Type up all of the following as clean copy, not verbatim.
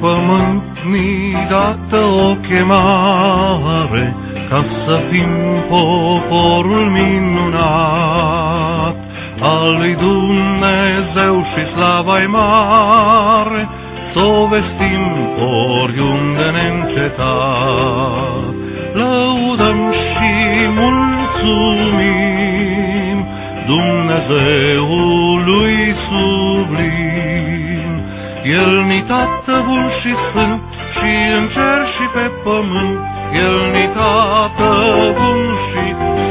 pământ mi-i dată o chemare, ca să fim poporul minunat al lui Dumnezeu și slava-i mare, s-o vestim oriunde neîncetat. Lăudăm și mulțumim Dumnezeului sublim. El ni Tată bun și sfânt, și în cer și pe pământ, El ni Tată bun și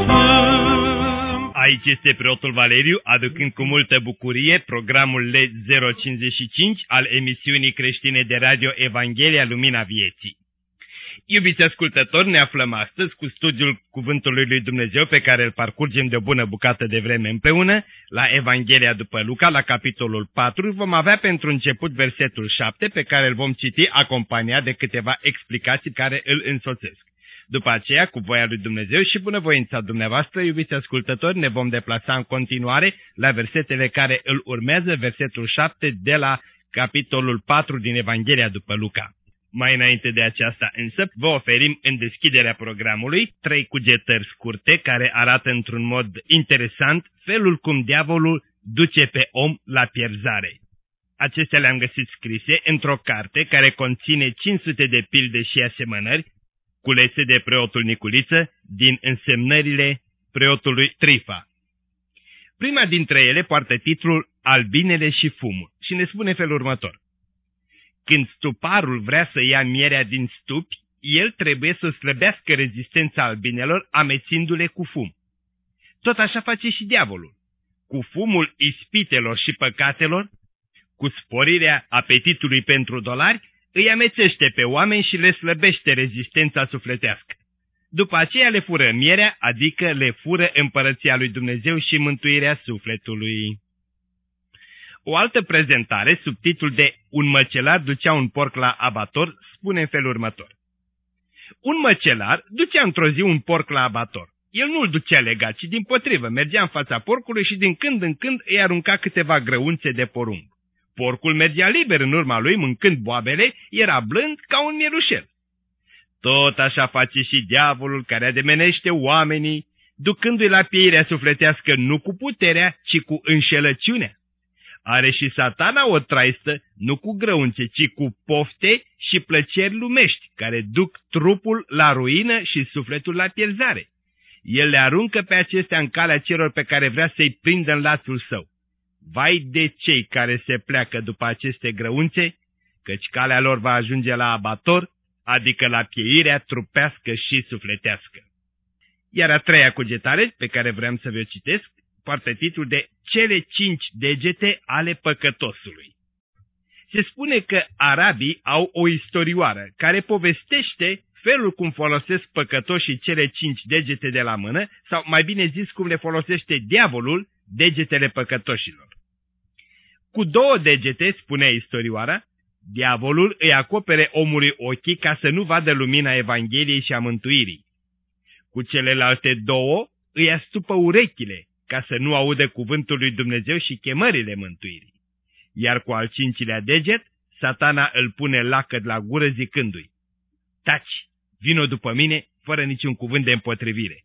sfânt. Aici este preotul Valeriu, aducând cu multă bucurie programul L055 al emisiunii creștine de radio Evanghelia Lumina Vieții. Iubiți ascultători, ne aflăm astăzi cu studiul Cuvântului lui Dumnezeu pe care îl parcurgem de o bună bucată de vreme împreună, la Evanghelia după Luca, la capitolul 4, vom avea pentru început versetul 7, pe care îl vom citi acompaniat de câteva explicații care îl însoțesc. După aceea, cu voia lui Dumnezeu și bunăvoința dumneavoastră, iubiți ascultători, ne vom deplasa în continuare la versetele care îl urmează, versetul 7 de la capitolul 4 din Evanghelia după Luca. Mai înainte de aceasta însă, vă oferim în deschiderea programului 3 cugetări scurte care arată într-un mod interesant felul cum diavolul duce pe om la pierzare. Acestea le-am găsit scrise într-o carte care conține 500 de pilde și asemănări, culese de preotul Niculiță din însemnările preotului Trifa. Prima dintre ele poartă titlul Albinele și fumul și ne spune felul următor. Când stuparul vrea să ia mierea din stupi, el trebuie să slăbească rezistența albinelor amețindu-le cu fum. Tot așa face și diavolul. Cu fumul ispitelor și păcatelor, cu sporirea apetitului pentru dolari, îi amețește pe oameni și le slăbește rezistența sufletească. După aceea le fură mierea, adică le fură împărăția lui Dumnezeu și mântuirea sufletului. O altă prezentare, sub titlul de Un măcelar ducea un porc la abator, spune în felul următor. Un măcelar ducea într-o zi un porc la abator. El nu-l ducea legat, ci dimpotrivă, mergea în fața porcului și din când în când îi arunca câteva grăunțe de porumb. Porcul mergea liber în urma lui, mâncând boabele, era blând ca un mielușel. Tot așa face și diavolul care ademenește oamenii, ducându-i la pieirea sufletească nu cu puterea, ci cu înșelăciunea. Are și Satana o traistă, nu cu grăunțe, ci cu pofte și plăceri lumești, care duc trupul la ruină și sufletul la pierzare. El le aruncă pe acestea în calea celor pe care vrea să-i prindă în lațul său. Vai de cei care se pleacă după aceste grăunțe, căci calea lor va ajunge la abator, adică la pieirea trupească și sufletească. Iar a treia cugetare, pe care vreau să vă citesc, poartă titlul de Cele 5 degete ale păcătosului. Se spune că arabii au o istorioară care povestește felul cum folosesc păcătoșii cele 5 degete de la mână, sau mai bine zis cum le folosește diavolul degetele păcătoșilor. Cu 2 degete, spunea istorioara, diavolul îi acopere omului ochii ca să nu vadă lumina Evangheliei și a mântuirii. Cu celelalte 2 îi astupă urechile, ca să nu audă cuvântul lui Dumnezeu și chemările mântuirii. Iar cu al 5-lea deget, Satana îl pune lacăt la gură zicându-i, taci, vino după mine, fără niciun cuvânt de împotrivire.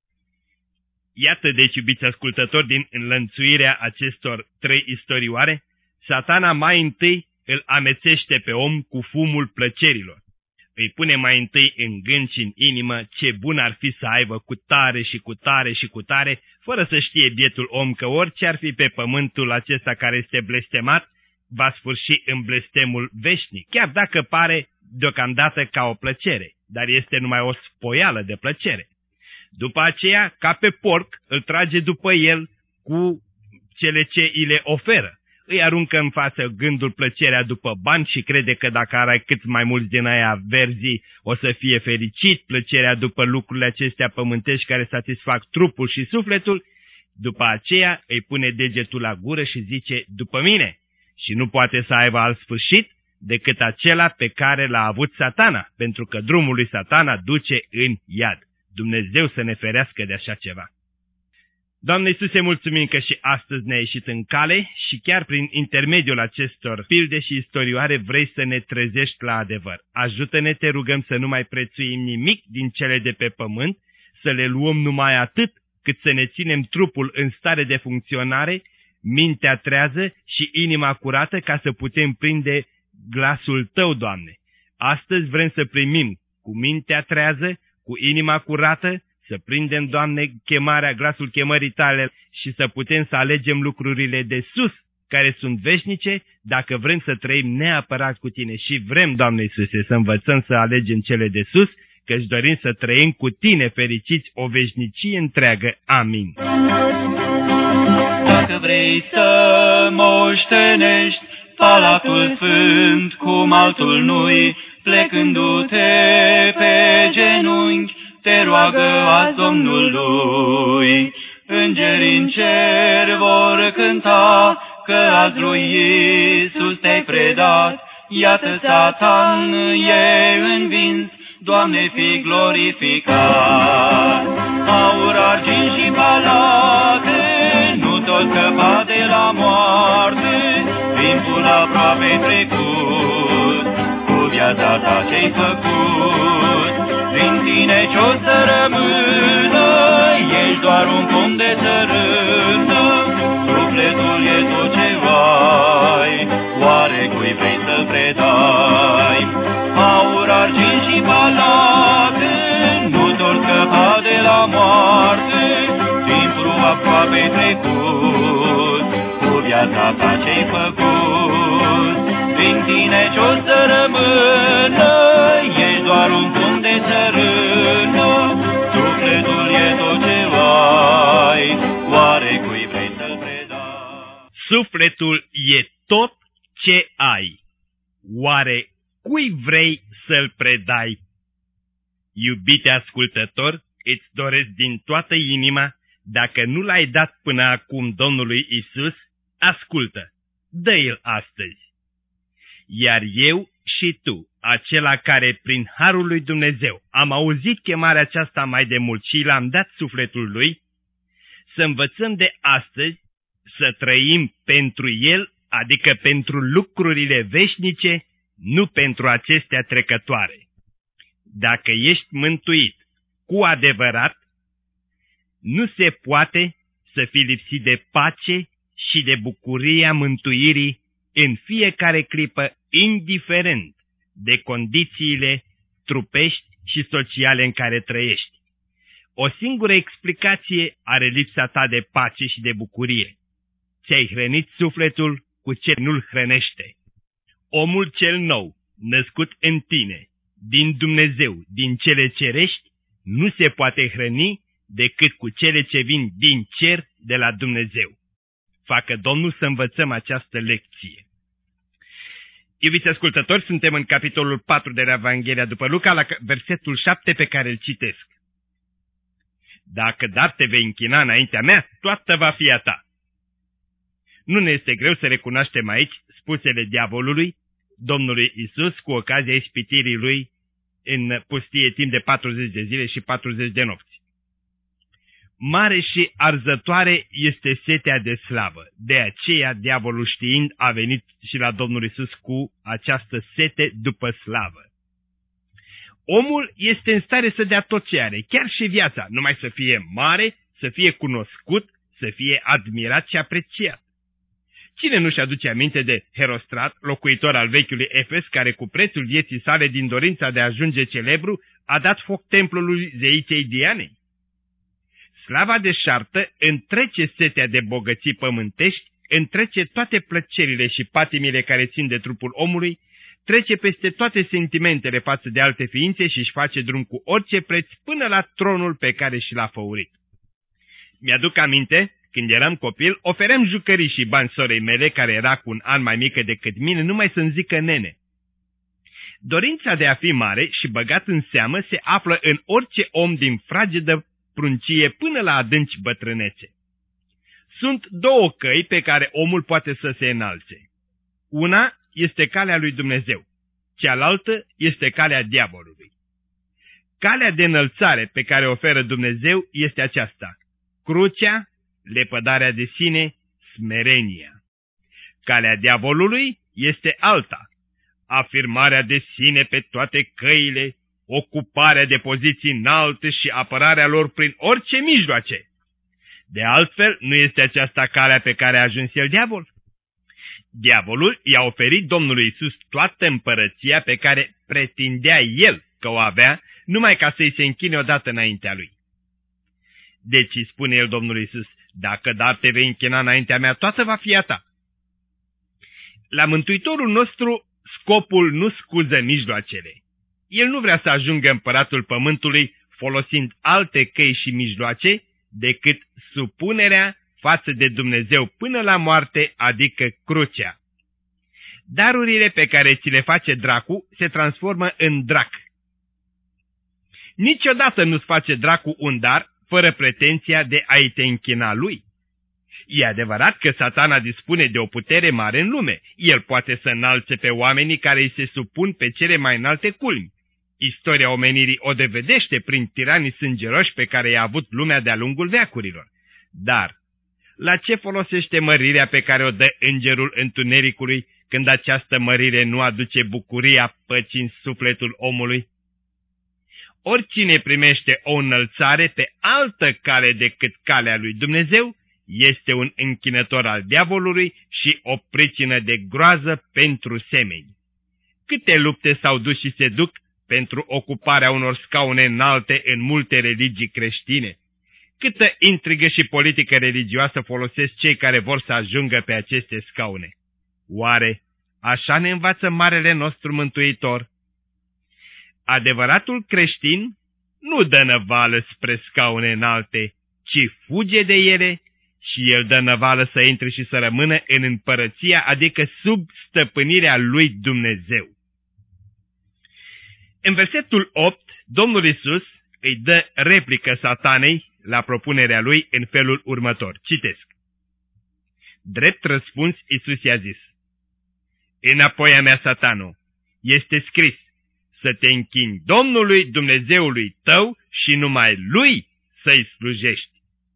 Iată deci, iubiți ascultători, din înlănțuirea acestor 3 istorioare, Satana mai întâi îl amețește pe om cu fumul plăcerilor. Îi pune mai întâi în gând și în inimă ce bun ar fi să aibă cu tare și cu tare și cu tare, fără să știe bietul om că orice ar fi pe pământul acesta care este blestemat, va sfârși în blestemul veșnic, chiar dacă pare deocamdată ca o plăcere, dar este numai o spoială de plăcere. După aceea, ca pe porc, îl trage după el cu cele ce îi le oferă. Îi aruncă în față gândul plăcerea după bani și crede că dacă are cât mai mulți din aia verzi o să fie fericit, plăcerea după lucrurile acestea pământești care satisfac trupul și sufletul. După aceea îi pune degetul la gură și zice, după mine, și nu poate să aibă alt sfârșit decât acela pe care l-a avut Satana, pentru că drumul lui Satana duce în iad. Dumnezeu să ne ferească de așa ceva. Doamne Iisuse, mulțumim că și astăzi ne-ai ieșit în cale și chiar prin intermediul acestor pilde și istorioare vrei să ne trezești la adevăr. Ajută-ne, te rugăm, să nu mai prețuim nimic din cele de pe pământ, să le luăm numai atât cât să ne ținem trupul în stare de funcționare, mintea trează și inima curată ca să putem prinde glasul Tău, Doamne. Astăzi vrem să primim cu mintea trează, cu inima curată, să prindem, Doamne, glasul chemării Tale și să putem să alegem lucrurile de sus, care sunt veșnice, dacă vrem să trăim neapărat cu Tine. Și vrem, Doamne Iisuse, să învățăm să alegem cele de sus, căci dorim să trăim cu Tine fericiți o veșnicie întreagă. Amin. Dacă vrei să moștenești Palatul Sfânt cum altul nu-i, plecându-te pe genunchi, te roagă azi Domnului. Îngerii în cer vor cânta că azi lui Iisus te-ai predat. Iată, Satan e învins, Doamne, fii glorificat. Aur, argint și palate, nu tot scăpa de la moarte, timpul aproape trecut, cu viața ta ce-ai făcut. Din Tine ce-o să rămână, ești doar un pom de țărână, sufletul e tot ce ai, oare cui vrei să-l predai? Aur, argint și palate, nu tot scăpa de la moarte, timpul aproape trecut, cu viața ta ce-ai făcut. Din Tine ce-o să rămână, ești doar un pom de țărână, sufletul e tot ce ai, oare cui vrei să-l predai? Sufletul e tot ce ai, oare cui vrei să-l predai? Iubite ascultător, îți doresc din toată inima, dacă nu l-ai dat până acum Domnului Isus, ascultă, dă-i-l astăzi. Iar eu și tu, acela care prin harul lui Dumnezeu am auzit chemarea aceasta mai de mult și l-am dat sufletul lui, să învățăm de astăzi să trăim pentru el, adică pentru lucrurile veșnice, nu pentru acestea trecătoare. Dacă ești mântuit cu adevărat, nu se poate să fii lipsit de pace și de bucuria mântuirii în fiecare clipă, indiferent de condițiile trupești și sociale în care trăiești. O singură explicație are lipsa ta de pace și de bucurie. Ți-ai hrănit sufletul cu ce nu-l hrănește. Omul cel nou, născut în tine, din Dumnezeu, din cele cerești, nu se poate hrăni decât cu cele ce vin din cer de la Dumnezeu. Facă Domnul să învățăm această lecție. Iubiți ascultători, suntem în capitolul 4 de la Evanghelia după Luca, la versetul 7 pe care îl citesc. Dacă dar te vei închina înaintea mea, toată va fi a ta. Nu ne este greu să recunoaștem aici spusele diavolului, Domnului Isus, cu ocazia ispitirii lui în pustie timp de 40 de zile și 40 de nopți. Mare și arzătoare este setea de slavă, de aceea diavolul știind a venit și la Domnul Isus cu această sete după slavă. Omul este în stare să dea tot ce are, chiar și viața, numai să fie mare, să fie cunoscut, să fie admirat și apreciat. Cine nu-și aduce aminte de Herostrat, locuitor al vechiului Efes, care cu prețul vieții sale din dorința de a ajunge celebru a dat foc templului zeicei Dianei? Slava deșartă întrece setea de bogății pământești, întrece toate plăcerile și patimile care țin de trupul omului, trece peste toate sentimentele față de alte ființe și își face drum cu orice preț până la tronul pe care și l-a făurit. Mi-aduc aminte, când eram copil, ofeream jucării și bani sorei mele, care era cu un an mai mică decât mine, numai să-mi zică nene. Dorința de a fi mare și băgat în seamă se află în orice om din fragedă pruncie până la adânci bătrânețe. Sunt două căi pe care omul poate să se înalțe. Una este calea lui Dumnezeu, cealaltă este calea diavolului. Calea de înălțare pe care o oferă Dumnezeu este aceasta: crucea, lepădarea de sine, smerenia. Calea diavolului este alta, afirmarea de sine pe toate căile, ocuparea de poziții înalte și apărarea lor prin orice mijloace. De altfel, nu este aceasta calea pe care a ajuns el diavol? Diavolul i-a oferit Domnului Iisus toată împărăția pe care pretindea el că o avea, numai ca să-i se închine odată înaintea lui. Deci îi spune el Domnului Iisus, dacă dar te vei închina înaintea mea, toată va fi a ta. La Mântuitorul nostru, scopul nu scuză mijloacele. El nu vrea să ajungă împăratul pământului folosind alte căi și mijloace decât supunerea față de Dumnezeu până la moarte, adică crucea. Darurile pe care ți le face dracu se transformă în drac. Niciodată nu-ți face dracu un dar fără pretenția de a-i te închina lui. E adevărat că Satana dispune de o putere mare în lume. El poate să înalțe pe oamenii care îi se supun pe cele mai înalte culmi. Istoria omenirii o dovedește prin tiranii sângeroși pe care i-a avut lumea de-a lungul veacurilor. Dar la ce folosește mărirea pe care o dă îngerul întunericului când această mărire nu aduce bucuria păcii în sufletul omului? Oricine primește o înălțare pe altă cale decât calea lui Dumnezeu este un închinător al diavolului și o pricină de groază pentru semeni. Câte lupte s-au dus și se duc pentru ocuparea unor scaune înalte în multe religii creștine? Câtă intrigă și politică religioasă folosesc cei care vor să ajungă pe aceste scaune? Oare așa ne învață Marele nostru Mântuitor? Adevăratul creștin nu dă năvală spre scaune înalte, ci fuge de ele și el dă năvală să intre și să rămână în împărăția, adică sub stăpânirea lui Dumnezeu. În versetul 8, Domnul Iisus îi dă replică Satanei la propunerea lui în felul următor. Citesc. Drept răspuns, Iisus i-a zis: Înapoi a mea, Satano, este scris să te închini Domnului Dumnezeului tău și numai Lui să-i slujești.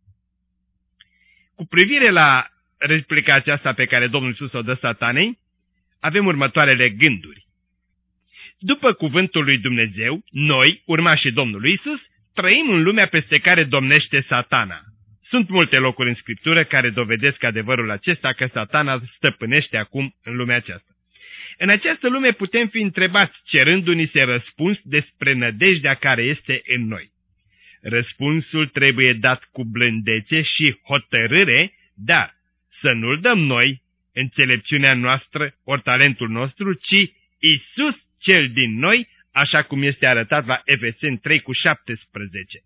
Cu privire la replica aceasta pe care Domnul Iisus o dă Satanei, avem următoarele gânduri. După cuvântul lui Dumnezeu, noi, urmașii Domnului Iisus, trăim în lumea peste care domnește Satana. Sunt multe locuri în Scriptură care dovedesc adevărul acesta că Satana stăpânește acum în lumea aceasta. În această lume putem fi întrebați cerându-ni se răspuns despre nădejdea care este în noi. Răspunsul trebuie dat cu blândețe și hotărâre, dar să nu-l dăm noi, înțelepciunea noastră, ori talentul nostru, ci Iisus cel din noi, așa cum este arătat la Efeseni 3:17.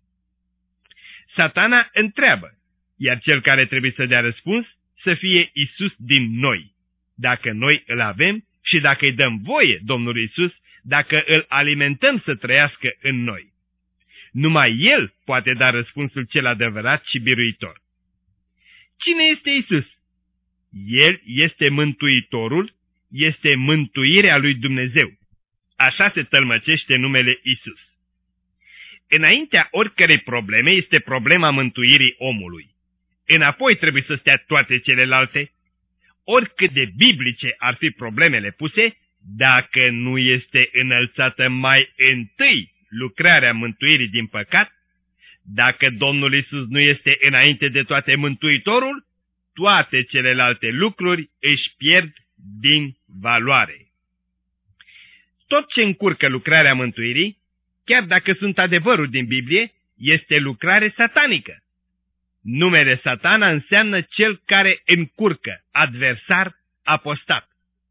Satana întreabă, iar cel care trebuie să dea răspuns să fie Iisus din noi, dacă noi îl avem și dacă îi dăm voie Domnului Iisus, dacă îl alimentăm să trăiască în noi. Numai El poate da răspunsul cel adevărat și biruitor. Cine este Iisus? El este Mântuitorul, este mântuirea lui Dumnezeu. Așa se tălmăcește numele Iisus. Înaintea oricărei probleme este problema mântuirii omului. Înapoi trebuie să stea toate celelalte. Oricât de biblice ar fi problemele puse, dacă nu este înălțată mai întâi lucrarea mântuirii din păcat, dacă Domnul Iisus nu este înainte de toate Mântuitorul, toate celelalte lucruri își pierd din valoare. Tot ce încurcă lucrarea mântuirii, chiar dacă sunt adevăruri din Biblie, este lucrare satanică. Numele Satana înseamnă cel care încurcă, adversar, apostat.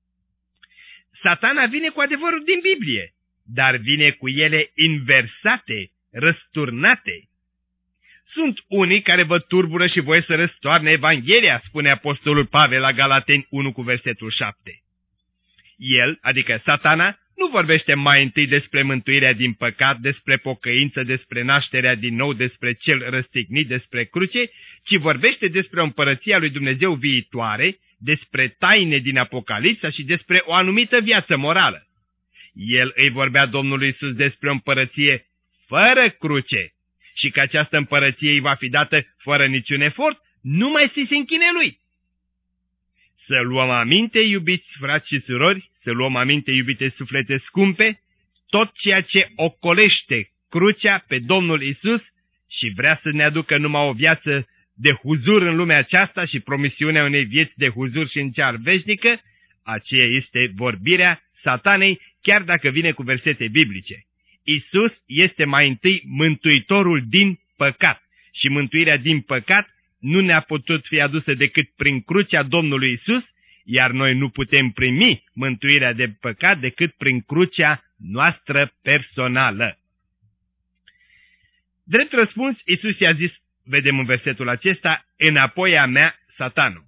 Satana vine cu adevăruri din Biblie, dar vine cu ele inversate, răsturnate. Sunt unii care vă turbură și voie să răstoarne Evanghelia, spune apostolul Pavel la Galateni 1:7. El, adică Satana, nu vorbește mai întâi despre mântuirea din păcat, despre pocăință, despre nașterea din nou, despre cel răstignit, despre cruce, ci vorbește despre o împărăție a lui Dumnezeu viitoare, despre taine din Apocalipsa și despre o anumită viață morală. El îi vorbea Domnului Iisus despre o împărăție fără cruce și că această împărăție îi va fi dată fără niciun efort, numai să se închine lui. Să luăm aminte, iubiți frați și surori, să luăm aminte, iubite suflete scumpe, tot ceea ce ocolește crucea pe Domnul Iisus și vrea să ne aducă numai o viață de huzur în lumea aceasta și promisiunea unei vieți de huzur și în cea veșnică, aceea este vorbirea Satanei, chiar dacă vine cu versete biblice. Iisus este mai întâi mântuitorul din păcat și mântuirea din păcat nu ne-a putut fi adusă decât prin crucea Domnului Iisus, iar noi nu putem primi mântuirea de păcat decât prin crucea noastră personală. Drept răspuns, Iisus i-a zis, vedem în versetul acesta, înapoi a mea, Satanul.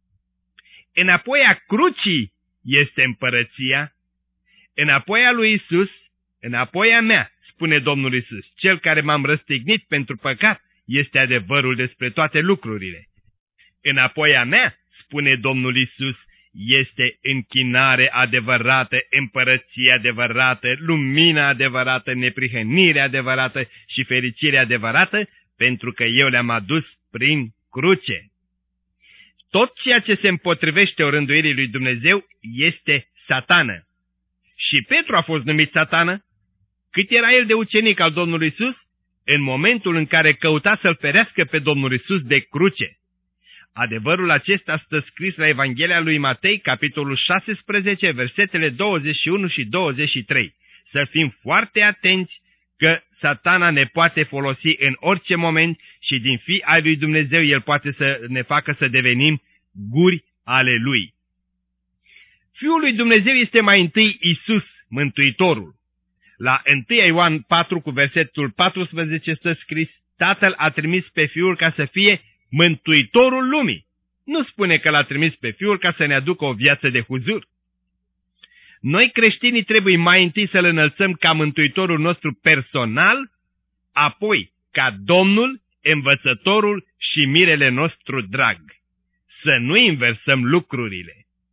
Înapoi a crucii este împărăția, înapoi a lui Iisus, înapoi a mea, spune Domnul Iisus, cel care m-am răstignit pentru păcat, este adevărul despre toate lucrurile. Înapoi a mea, spune Domnul Iisus, este închinare adevărată, împărăție adevărată, lumina adevărată, neprihănire adevărată și fericire adevărată, pentru că eu le-am adus prin cruce. Tot ceea ce se împotrivește orânduirii lui Dumnezeu este satană. Și Petru a fost numit satană. Cât era el de ucenic al Domnului Iisus? În momentul în care căuta să-l ferească pe Domnul Iisus de cruce. Adevărul acesta stă scris la Evanghelia lui Matei, capitolul 16, versetele 21 și 23. Să fim foarte atenți că Satana ne poate folosi în orice moment și din fi ai lui Dumnezeu el poate să ne facă să devenim guri ale lui. Fiul lui Dumnezeu este mai întâi Iisus, Mântuitorul. La 1 Ioan 4 cu versetul 14 stă scris, Tatăl a trimis pe Fiul ca să fie Mântuitorul lumii. Nu spune că l-a trimis pe Fiul ca să ne aducă o viață de huzur. Noi creștinii trebuie mai întâi să-L înălțăm ca Mântuitorul nostru personal, apoi ca Domnul, Învățătorul și Mirele nostru drag. Să nu inversăm lucrurile.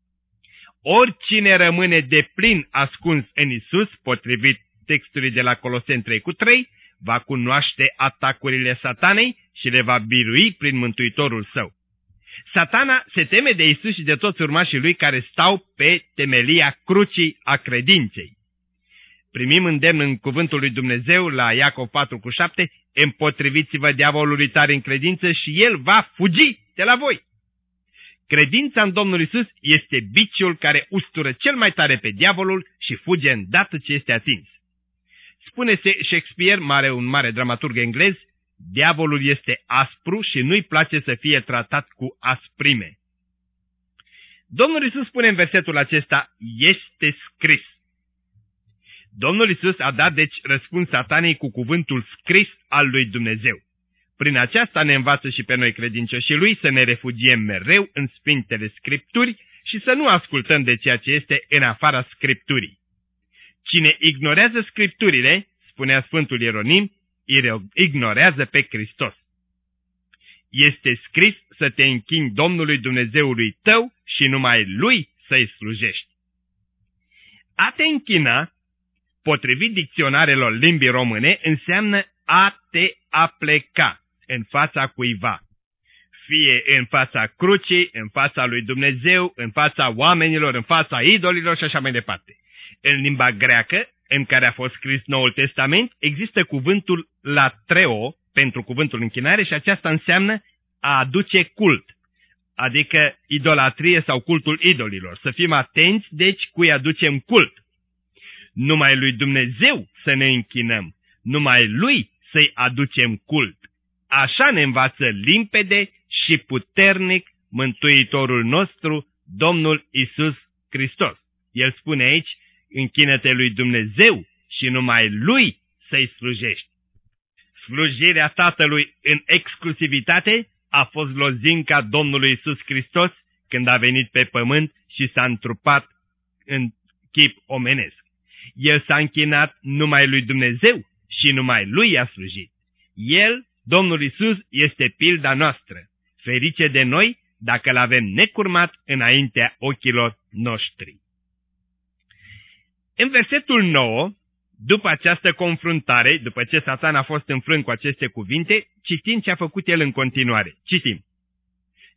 Oricine rămâne deplin ascuns în Iisus, potrivit textului de la Coloseni 3:3, va cunoaște atacurile Satanei și le va birui prin Mântuitorul său. Satana se teme de Iisus și de toți urmașii lui care stau pe temelia crucii a credinței. Primim îndemn în cuvântul lui Dumnezeu la Iacov 4:7, împotriviți-vă diavolului tare în credință și el va fugi de la voi. Credința în Domnul Iisus este biciul care ustură cel mai tare pe diavolul și fuge îndată ce este atins. Spune Shakespeare, un mare dramaturg englez, diavolul este aspru și nu-i place să fie tratat cu asprime. Domnul Iisus spune în versetul acesta, este scris. Domnul Iisus a dat deci răspuns Satanei cu cuvântul scris al lui Dumnezeu. Prin aceasta ne învață și pe noi credincioșii lui să ne refugiem mereu în Sfintele Scripturi și să nu ascultăm de ceea ce este în afara Scripturii. Cine ignorează Scripturile, spunea Sfântul Ieronim, ignorează pe Hristos. Este scris să te închini Domnului Dumnezeului tău și numai Lui să-i slujești. A te închina, potrivit dicționarelor limbii române, înseamnă a te apleca în fața cuiva. Fie în fața crucii, în fața lui Dumnezeu, în fața oamenilor, în fața idolilor și așa mai departe. În limba greacă, în care a fost scris Noul Testament, există cuvântul latreo pentru cuvântul închinare și aceasta înseamnă a aduce cult, adică idolatrie sau cultul idolilor. Să fim atenți, deci, cui aducem cult. Numai lui Dumnezeu să ne închinăm, numai Lui să-i aducem cult. Așa ne învață limpede și puternic Mântuitorul nostru, Domnul Iisus Hristos. El spune aici, închină-te lui Dumnezeu și numai Lui să-i slujești. Slujirea Tatălui în exclusivitate a fost lozinca Domnului Iisus Hristos când a venit pe pământ și s-a întrupat în chip omenesc. El s-a închinat numai lui Dumnezeu și numai Lui i-a slujit. El, Domnul Iisus, este pilda noastră. Ferice de noi dacă l-avem necurmat înaintea ochilor noștri. În versetul 9, după această confruntare, după ce Satan a fost înfrânt cu aceste cuvinte, citim ce a făcut el în continuare. Citim.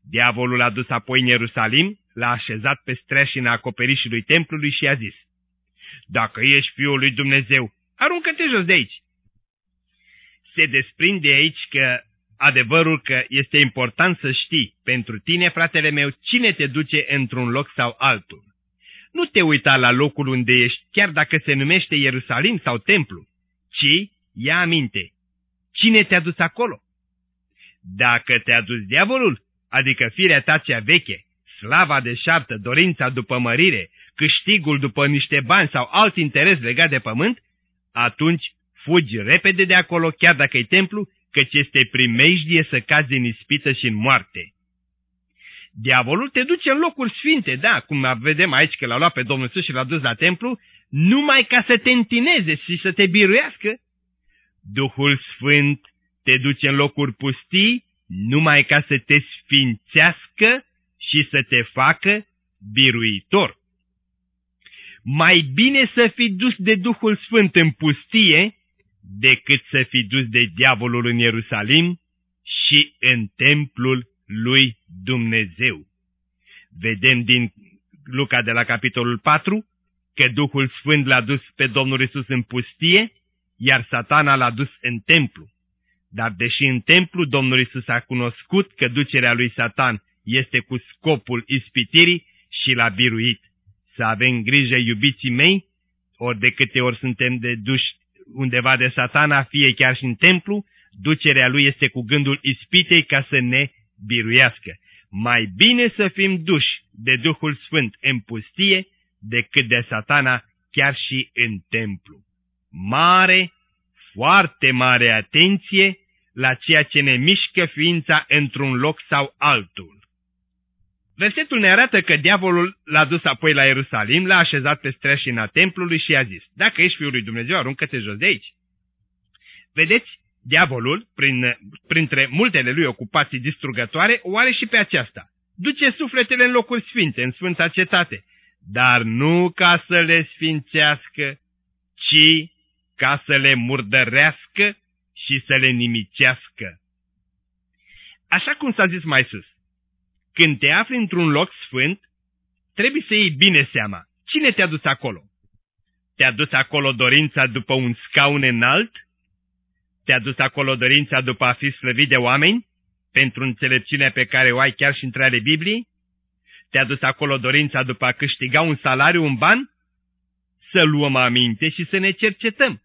Diavolul l-a dus apoi în Ierusalim, l-a așezat pe streașina acoperișului templului și i-a zis: Dacă ești Fiul lui Dumnezeu, aruncă-te jos de aici. Se desprinde aici că adevărul că este important să știi pentru tine, fratele meu, cine te duce într-un loc sau altul. Nu te uita la locul unde ești, chiar dacă se numește Ierusalim sau templu, ci ia aminte, cine te-a dus acolo? Dacă te-a dus diavolul, adică firea ta cea veche, slava deșartă, dorința după mărire, câștigul după niște bani sau alt interes legat de pământ, atunci fugi repede de acolo, chiar dacă e templu, căci este primejdie să cazi în ispită și în moarte. Diavolul te duce în locuri sfinte, da, cum vedem aici că l-a luat pe Domnul Iisus și l-a dus la templu, numai ca să te întineze și să te biruiască. Duhul Sfânt te duce în locuri pustii, numai ca să te sfințească și să te facă biruitor. Mai bine să fii dus de Duhul Sfânt în pustie, decât să fii dus de diavolul în Ierusalim și în templul lui Dumnezeu. Vedem din Luca de la capitolul 4 că Duhul Sfânt l-a dus pe Domnul Iisus în pustie, iar Satana l-a dus în templu. Dar deși în templu Domnul Iisus a cunoscut că ducerea lui Satan este cu scopul ispitirii și l-a biruit. Să avem grijă, iubiții mei, ori de câte ori suntem duși undeva de Satana, fie chiar și în templu, ducerea lui este cu gândul ispitei ca să ne biruiască. Mai bine să fim duși de Duhul Sfânt în pustie decât de Satana chiar și în templu. Mare, foarte mare atenție la ceea ce ne mișcă ființa într-un loc sau altul. Versetul ne arată că diavolul l-a dus apoi la Ierusalim, l-a așezat pe streașina templului și i-a zis: Dacă ești Fiul lui Dumnezeu, aruncă-te jos de aici. Vedeți, diavolul, printre multele lui ocupații distrugătoare, o are și pe aceasta. Duce sufletele în locuri sfinte, în sfânta cetate, dar nu ca să le sfințească, ci ca să le murdărească și să le nimicească. Așa cum s-a zis mai sus, când te afli într-un loc sfânt, trebuie să iei bine seama. Cine te-a dus acolo? Te-a dus acolo dorința după un scaun înalt? Te-a dus acolo dorința după a fi slăvit de oameni? Pentru înțelepciunea pe care o ai chiar și între ale Bibliei? Te-a dus acolo dorința după a câștiga un salariu, un ban? Să luăm aminte și să ne cercetăm.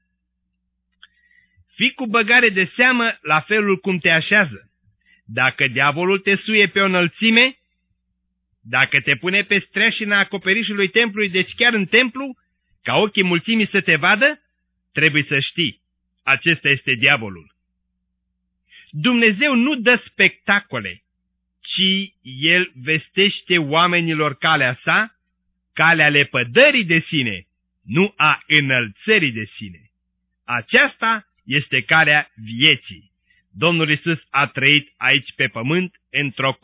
Fii cu băgare de seamă la felul cum te așează. Dacă diavolul te suie pe o înălțime, dacă te pune pe streașina acoperișului templului, deci chiar în templu, ca ochii mulțimii să te vadă, trebuie să știi, acesta este diavolul. Dumnezeu nu dă spectacole, ci El vestește oamenilor calea sa, calea lepădării de sine, nu a înălțării de sine. Aceasta este calea vieții. Domnul Iisus a trăit aici pe pământ într-o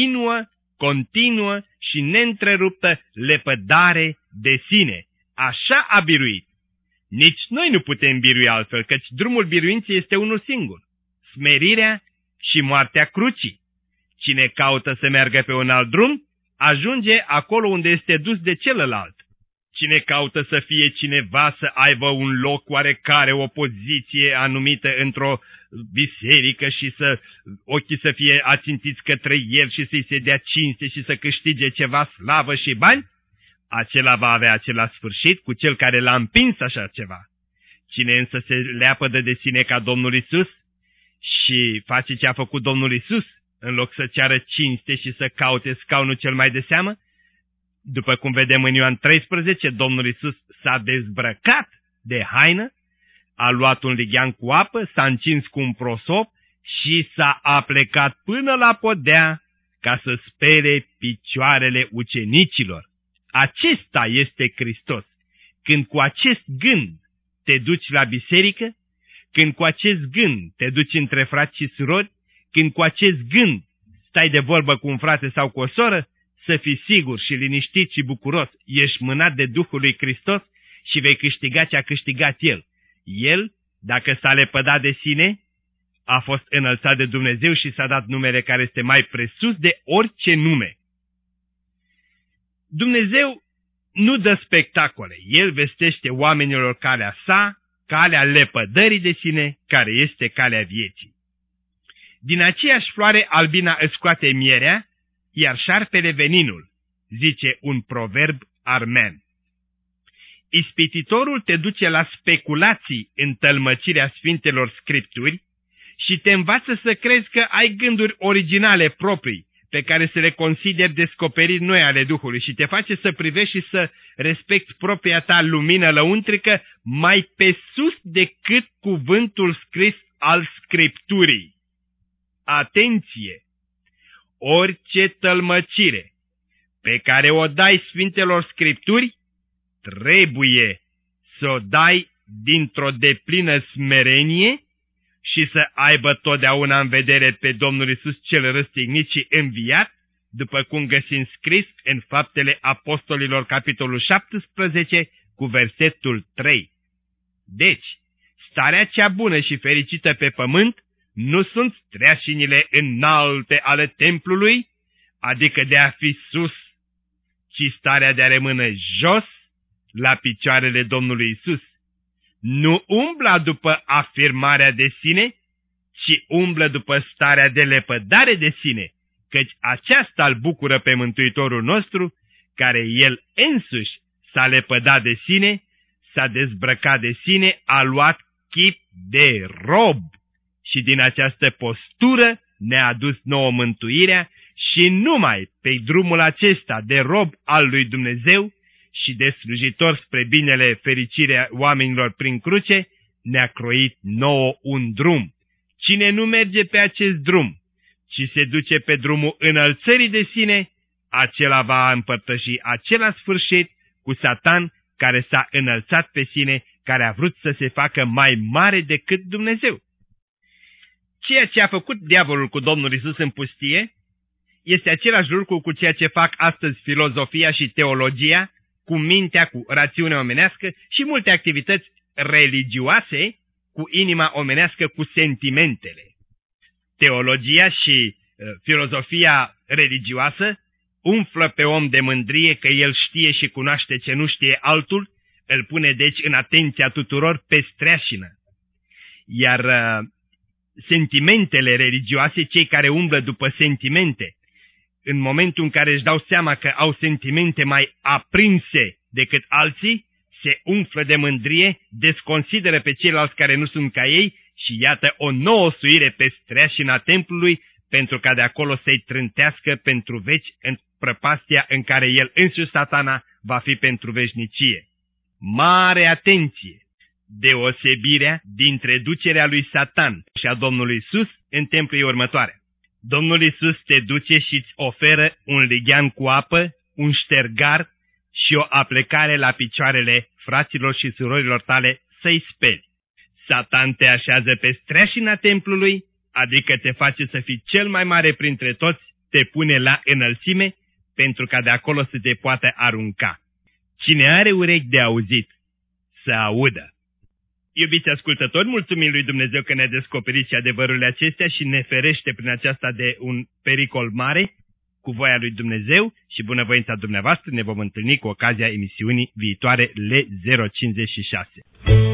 continuă și neîntreruptă lepădare de sine. Așa a biruit. Nici noi nu putem birui altfel, căci drumul biruinței este unul singur: smerirea și moartea crucii. Cine caută să meargă pe un alt drum, ajunge acolo unde este dus de celălalt. Cine caută să fie cineva, să aibă un loc oarecare, o poziție anumită într-o biserică și ochii să fie ațintiți către el și să-i se dea cinste și să câștige ceva slavă și bani, acela va avea același sfârșit cu cel care l-a împins așa ceva. Cine însă se leapădă de sine ca Domnul Iisus și face ce a făcut Domnul Iisus, în loc să ceară cinste și să caute scaunul cel mai de seamă, după cum vedem în Ioan 13, Domnul Iisus s-a dezbrăcat de haină, a luat un lighean cu apă, s-a încins cu un prosop și s-a aplecat până la podea ca să spere picioarele ucenicilor. Acesta este Hristos. Când cu acest gând te duci la biserică, când cu acest gând te duci între frați și surori, când cu acest gând stai de vorbă cu un frate sau cu o soră, să fii sigur și liniștit și bucuros, ești mânat de Duhul lui Hristos și vei câștiga ce a câștigat El. El, dacă s-a lepădat de sine, a fost înălțat de Dumnezeu și s-a dat numele care este mai presus de orice nume. Dumnezeu nu dă spectacole, El vestește oamenilor calea sa, calea lepădării de sine, care este calea vieții. Din aceeași floare albina îți scoate mierea, iar șarpele veninul, zice un proverb armen. Ispititorul te duce la speculații în tălmăcirea Sfintelor Scripturi și te învață să crezi că ai gânduri originale proprii, pe care să le consideri descoperiri noi ale Duhului și te face să privești și să respecti propria ta lumină lăuntrică mai pe sus decât cuvântul scris al Scripturii. Atenție! Orice tălmăcire pe care o dai Sfintelor Scripturi, trebuie să o dai dintr-o deplină smerenie și să aibă totdeauna în vedere pe Domnul Iisus cel răstignit și înviat, după cum găsim scris în Faptele Apostolilor, capitolul 17, cu versetul 3. Deci, starea cea bună și fericită pe pământ nu sunt streașinile înalte ale templului, adică de a fi sus, ci starea de a rămâne jos, la picioarele Domnului Iisus. Nu umbla după afirmarea de sine, ci umblă după starea de lepădare de sine, căci aceasta îl bucură pe Mântuitorul nostru, care El însuși s-a lepădat de sine, s-a dezbrăcat de sine, a luat chip de rob și din această postură ne-a adus nouă mântuirea și numai pe drumul acesta de rob al lui Dumnezeu și de slujitor spre binele fericirea oamenilor prin cruce, ne-a croit nouă un drum. Cine nu merge pe acest drum, ci se duce pe drumul înălțării de sine, acela va împărtăși același sfârșit cu Satan, care s-a înălțat pe sine, care a vrut să se facă mai mare decât Dumnezeu. Ceea ce a făcut diavolul cu Domnul Iisus în pustie este același lucru cu ceea ce fac astăzi filozofia și teologia, cu mintea, cu rațiunea omenească și multe activități religioase cu inima omenească, cu sentimentele. Teologia și filozofia religioasă umflă pe om de mândrie că el știe și cunoaște ce nu știe altul, îl pune deci în atenția tuturor pe streașină. Iar sentimentele religioase, cei care umblă după sentimente, în momentul în care își dau seama că au sentimente mai aprinse decât alții, se umflă de mândrie, desconsideră pe ceilalți care nu sunt ca ei și iată o nouă suire pe streașina templului, pentru ca de acolo să-i trântească pentru veci în prăpastia în care el însuși, Satana, va fi pentru veșnicie. Mare atenție! Deosebirea dintre ducerea lui Satan și a Domnului Iisus în templul următoare. Domnul Iisus te duce și îți oferă un lighean cu apă, un ștergar și o aplecare la picioarele fraților și surorilor tale să-i speli. Satan te așează pe streașina templului, adică te face să fii cel mai mare printre toți, te pune la înălțime, pentru ca de acolo să te poată arunca. Cine are urechi de auzit, să audă. Iubiți ascultători, mulțumim lui Dumnezeu că ne-a descoperit și adevărurile acestea și ne ferește prin aceasta de un pericol mare. Cu voia lui Dumnezeu și bunăvoința dumneavoastră ne vom întâlni cu ocazia emisiunii viitoare L056.